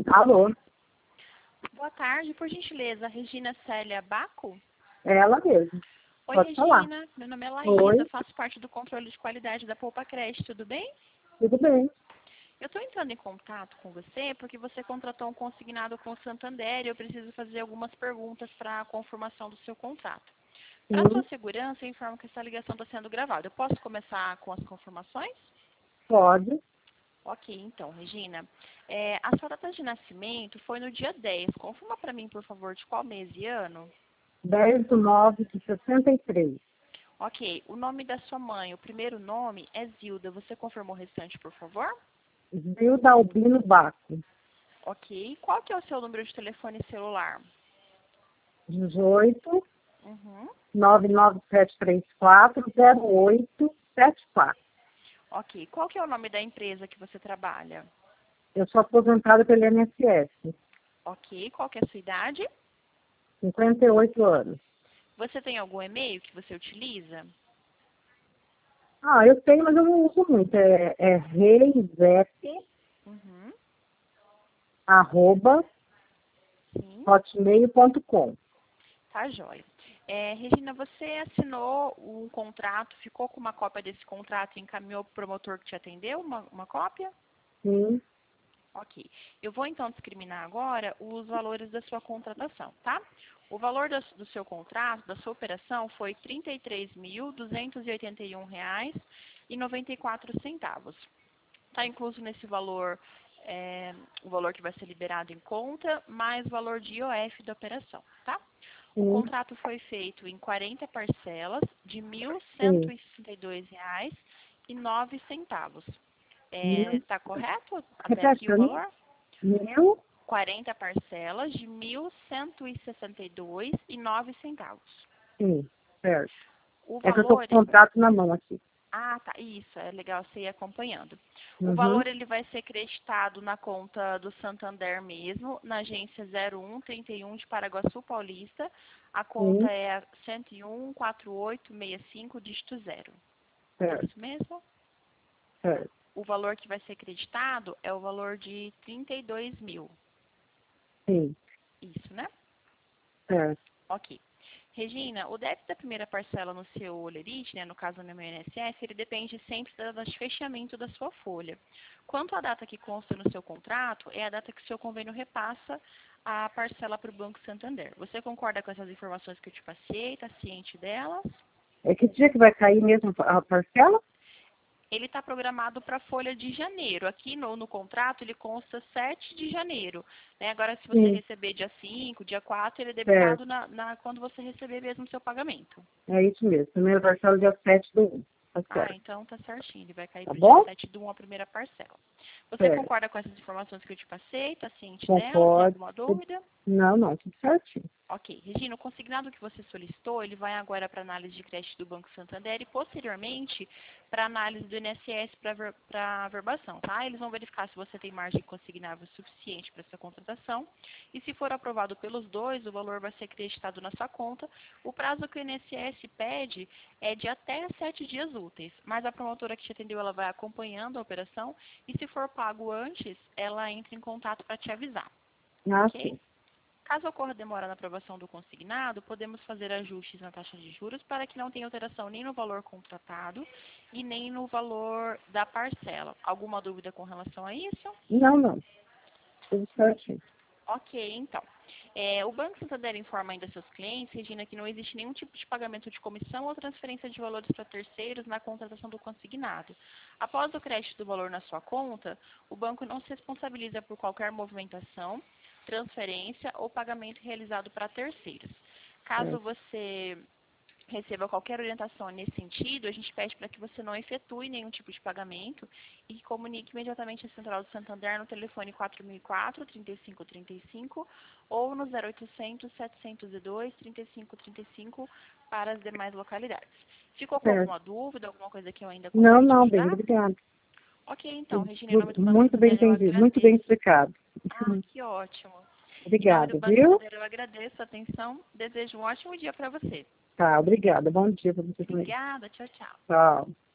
Alô, Boa tarde, por gentileza, Regina Célia Baco? é ela mesmo. Oi, Pode falar. Regina, meu nome é Oi, Laísa, faço parte do controle de qualidade da Poupa Crédito, tudo bem? tudo bem? Eu estou entrando em contato com você porque você contratou um consignado com o Santander e eu preciso fazer algumas perguntas para a confirmação do seu contrato. Para sua Sim, segurança, eu informo que essa ligação está sendo gravada. Eu posso começar com as confirmações? pode. Ok, então, Regina. A sua data de nascimento foi no dia 10. Confirma para mim, por favor, de qual mês e ano? 10/9/63. Ok, o nome da sua mãe, o primeiro nome é Zilda. Você confirmou o restante, por favor? Zilda Albino Baco. Ok. Qual que é o seu número de telefone celular? 18 Uhum. 99734 0874. Ok. Qual que é o nome da empresa que você trabalha? Eu sou aposentada pelo INSS. Ok. Qual que é a sua idade? 58 anos. Você tem algum e-mail que você utiliza? Ah, eu tenho, mas eu não uso muito. É Uhum. Sim. reisep@hotmail.com. Tá, joia. Regina, você assinou um contrato, ficou com uma cópia desse contrato e encaminhou para o promotor que te atendeu, uma cópia? Sim, Ok. Eu vou então discriminar agora os valores da sua contratação, tá? O valor do seu contrato, da sua operação, foi R$ 33.281,94. Está incluso nesse valor o valor que vai ser liberado em conta, mais o valor de IOF da operação, tá? O sim, contrato foi feito em 40 parcelas de R$ sim. 1.162,09. Mil, Tá correto até repete aqui o para mim? valor? 1.000? 40 parcelas de R$ 1.162,09. Sim, certo. O É que eu estou com valor, o contrato na mão aqui. tá, isso, é legal você ir acompanhando. O Uhum, valor ele vai ser creditado na conta do Santander mesmo, na agência 0131 de Paraguaçu Paulista. A conta sim, é a 1014865 dígito 0. É certo, isso mesmo? certo, O valor que vai ser creditado é o valor de 32 mil. sim, Isso, né? certo, Ok. Regina, o débito da primeira parcela no seu olerite, né, no caso no meu INSS, ele depende sempre da data de fechamento da sua folha. Quanto à data que consta no seu contrato, é a data que o seu convênio repassa a parcela para o Banco Santander. Você concorda com essas informações que eu te passei? Está ciente delas? É que dia que vai cair mesmo a parcela? Ele está programado para a folha de janeiro. Aqui no contrato ele consta 7 de janeiro. Né? Agora, se você Sim, receber dia 5, dia 4, ele é certo, debitado quando você receber mesmo o seu pagamento. é isso mesmo. Primeira parcela dia 7/1. Tá certo. Então tá certinho. Ele vai cair Tá para o dia bom? 7/1 a primeira parcela. Você Certo. concorda com essas informações que eu te passei? Está ciente delas? Tem Concordo. alguma dúvida? Não, não, tudo certinho. Ok. Regina, o consignado que você solicitou, ele vai agora para análise de crédito do Banco Santander e posteriormente para análise do INSS para verbação, tá? Eles vão verificar se você tem margem consignável suficiente para essa contratação e se for aprovado pelos dois, o valor vai ser acreditado na sua conta. O prazo que o INSS pede é de até 7 dias úteis, mas a promotora que te atendeu, ela vai acompanhando a operação e se for pago antes, ela entra em contato para te avisar, Ah, ok? sim. Caso ocorra demora na aprovação do consignado, podemos fazer ajustes na taxa de juros para que não tenha alteração nem no valor contratado e nem no valor da parcela. Alguma dúvida com relação a isso? Não, não, tudo certinho. Ok, então. O Banco Santander informa ainda seus clientes, Regina, que não existe nenhum tipo de pagamento de comissão ou transferência de valores para terceiros na contratação do consignado. Após o crédito do valor na sua conta, o banco não se responsabiliza por qualquer movimentação, transferência ou pagamento realizado para terceiros. Caso Certo. você receba qualquer orientação nesse sentido, a gente pede para que você não efetue nenhum tipo de pagamento e que comunique imediatamente a Central do Santander no telefone 4004-3535 ou no 0800 702 3535 para as demais localidades. Ficou com Certo. alguma dúvida, alguma coisa que eu ainda Não, consiga te não, bem, ajudar? obrigada. Ok, então, Tudo, Regina, em nome tudo do Banco muito bem Santander eu entendido, muito bem agradeço. explicado. Que ótimo. Em nome do Obrigada, Banco viu? Santander eu agradeço a atenção, desejo um ótimo dia para você. Tá, obrigada. Bom dia para você também. Obrigada, tchau, tchau. Tchau.